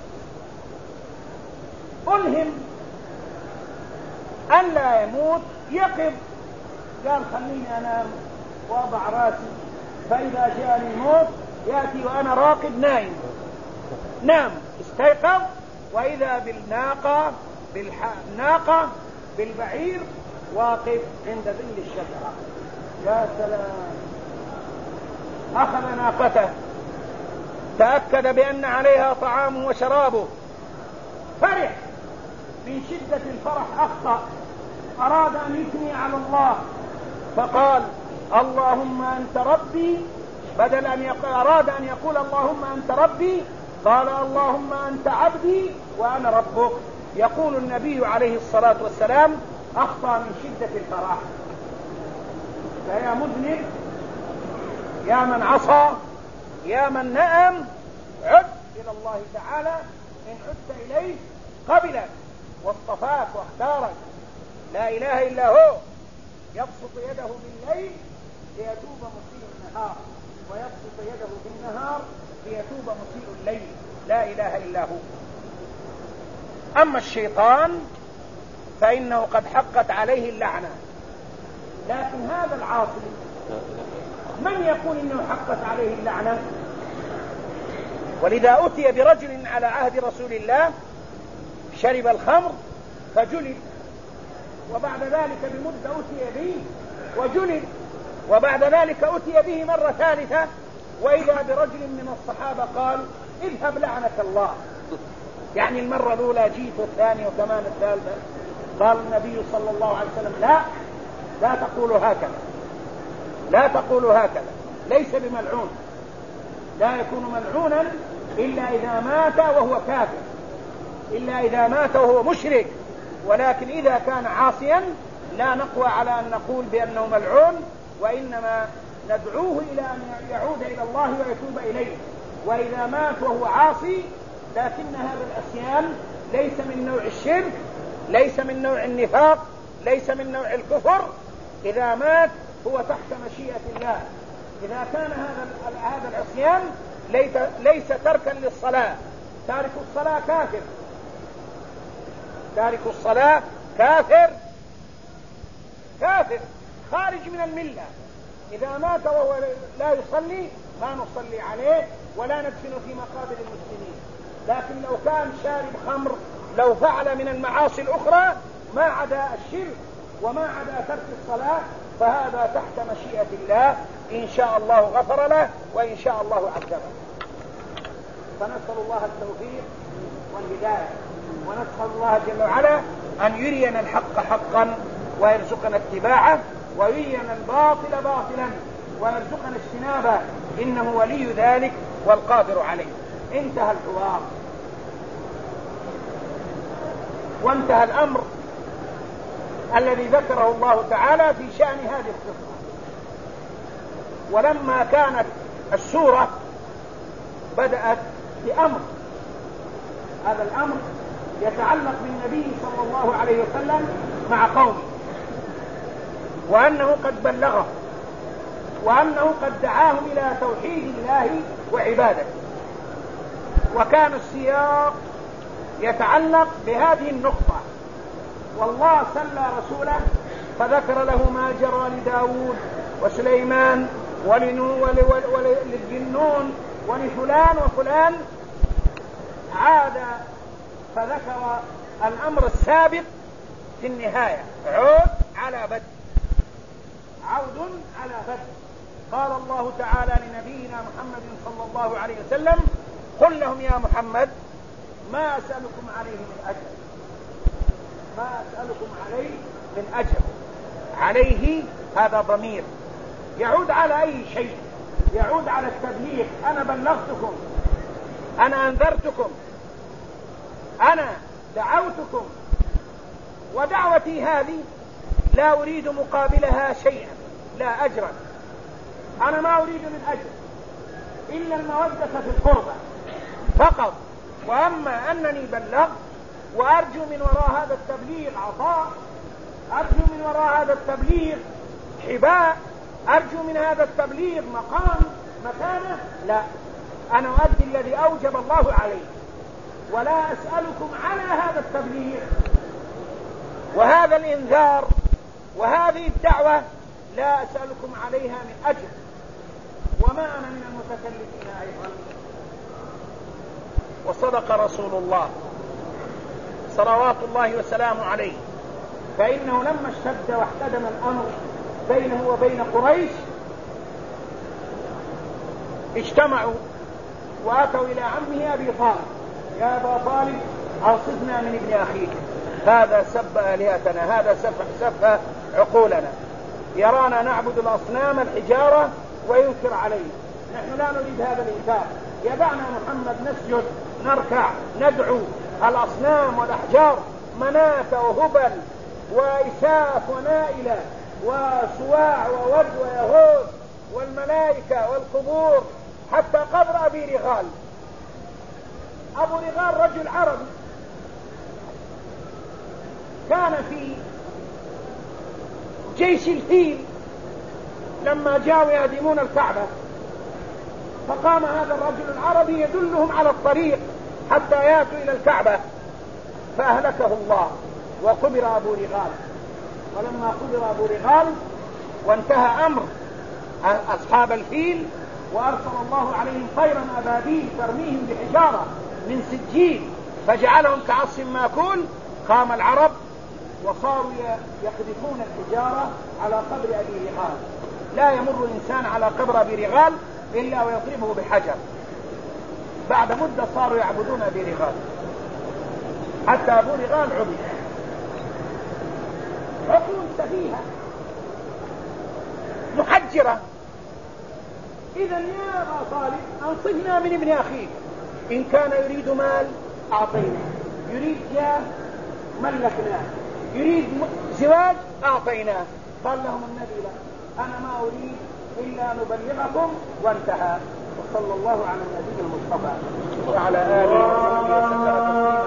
ألهم أن لا يموت، يقظ، قال: خليني أنام وأضع راسي، فإذا جاءني الموت يأتي وأنا راقد نايم. نام، استيقظ، وإذا بالناقة بالناقة بالبعير واقف عند ظل الشجرة. يا سلام! أخذ ناقته، تأكد بأن عليها طعامه وشرابه، فرح من شدة الفرح، أخطأ، أراد أن يثني على الله فقال: اللهم أنت ربي، بدل أن يقول أراد أن يقول اللهم أنت ربي، قال: اللهم أنت عبدي وأنا ربك. يقول النبي عليه الصلاة والسلام: أخطأ من شدة الفرح. فيا مذنب، يا من عصى، يا من نأم، عد إلى الله تعالى. إن عدت إليه قبلك واصطفاك واختارك. لا إله إلا هو، يبسط يده بالليل ليتوب مسيء النهار، ويبسط يده بالنهار ليتوب مسيء الليل. لا إله إلا هو. أما الشيطان فإنه قد حقت عليه اللعنة. لكن هذا العاصي من يقول إنه حقت عليه اللعنة؟ ولذا أتي برجل على عهد رسول الله شرب الخمر فجلد، وبعد ذلك بمدة أتي به وجلد، وبعد ذلك أتي به مرة ثالثة، وإذا برجل من الصحابة قال: اذهب لعنك الله. يعني المرة الأولى جيت والثانية وكمان الثالثة. قال النبي صلى الله عليه وسلم: لا لا تقولوا هكذا، لا تقولوا هكذا، ليس بملعون، لا يكون ملعونا إلا إذا مات وهو كافر، إلا إذا مات وهو مشرك. ولكن إذا كان عاصيا لا نقوى على أن نقول بأنه ملعون، وإنما ندعوه إلى أن يعود إلى الله ويتوب إليه. وإذا مات وهو عاصي، لكن هذا العصيان ليس من نوع الشرك، ليس من نوع النفاق، ليس من نوع الكفر. إذا مات هو تحت مشيئة الله. إذا كان هذا هذا العصيان ليس تركا للصلاة، تارك الصلاة كافر، تارك الصلاة كافر، كافر خارج من الملة. إذا مات وهو لا يصلي ما نصلي عليه ولا ندفن في مقابر المسلمين. لكن لو كان شارب خمر، لو فعل من المعاصي الأخرى ما عدا الشرك وما عدا ترك الصلاة، فهذا تحت مشيئة الله. إن شاء الله غفر له وإن شاء الله عذبه. فنسأل الله التوفيق والهداية، ونسأل الله جل وعلا أن يرينا الحق حقا ويرزقنا اتباعه، ويرينا الباطل باطلا ويرزقنا اجتنابه، إنه ولي ذلك والقادر عليه. انتهى الحوار وانتهى الأمر الذي ذكره الله تعالى في شأن هذه القصة. ولما كانت السورة بدأت بأمر، هذا الأمر يتعلق بالنبي صلى الله عليه وسلم مع قومه، وأنه قد بلغه، وأنه قد دعاهم إلى توحيد الله وعبادته. وكان السياق يتعلق بهذه النقطة. والله سلى رسوله فذكر له ما جرى لداود وسليمان وللجنون ولفلان وفلان، عاد فذكر الأمر السابق في النهاية، عود على بدء، عود على بدء. قال الله تعالى لنبينا محمد صلى الله عليه وسلم: قل لهم يا محمد ما أسألكم عليه من أجر، ما أسألكم عليه من أجر. عليه هذا ضمير يعود على أي شيء، يعود على التبليغ. أنا بلغتكم، أنا أنذرتكم، أنا دعوتكم، ودعوتي هذه لا أريد مقابلها شيئا، لا أجرا. أنا ما أريد من أجر إلا المودة في القربى فقط. وأما أنني بلغت وأرجو من وراء هذا التبليغ عطاء، أرجو من وراء هذا التبليغ حباء، أرجو من هذا التبليغ مقام مكانه، لا، أنا أؤدي الذي أوجب الله عليه، ولا أسألكم على هذا التبليغ وهذا الإنذار وهذه الدعوة، لا أسألكم عليها من أجر، وما أنا من المتكلفين أيضا. وصدق رسول الله صلوات الله وسلامه عليه، فإنه لما اشتد واحتدم الأمر بينه وبين قريش اجتمعوا وأتوا إلى عمه أبي طالب: يا أبا طالب أنصفنا من ابن أخيك، هذا سب آلهتنا، هذا سف, سف عقولنا، يرانا نعبد الأصنام الحجارة وينكر علينا، نحن لا نريد هذا الإنكار، يدعنا محمد نسجد نركع ندعو الأصنام والأحجار، مناة وهبل وإساف ونائلة وسواع وود ويهود والملائكة والقبور، حتى قبر أبي رغال. أبو رغال رجل عربي كان في جيش الفيل لما جاءوا يهدمون الكعبة، فقام هذا الرجل العربي يدلهم على الطريق حتى ياتوا إلى الكعبة، فأهلكه الله وقبر أبو رغال. ولما قبر أبو رغال وانتهى أمر أصحاب الفيل، وأرسل الله عليهم طيرا أبابيل ترميهم بحجارة من سجيل فجعلهم كعصف ماكول، قام العرب وصاروا يقذفون الحجارة على قبر أبي رغال. لا يمر إنسان على قبر أبي رغال إلا ويضربه بحجر. بعد مدة صاروا يعبدون أبي رغال حتى أبو رغال عبد. عقول سفيهة محجرة. إذا يا أبا طالب أنصفنا من ابن أخيك، إن كان يريد مال أعطينا، يريد جاه ملكناه، يريد زواج أعطيناه. قال لهم النبي: لا، أنا ما أريد إلا نبلغكم، وانتهى. وصلى الله على النبي المصطفى وعلى آله وصحبه وسلم.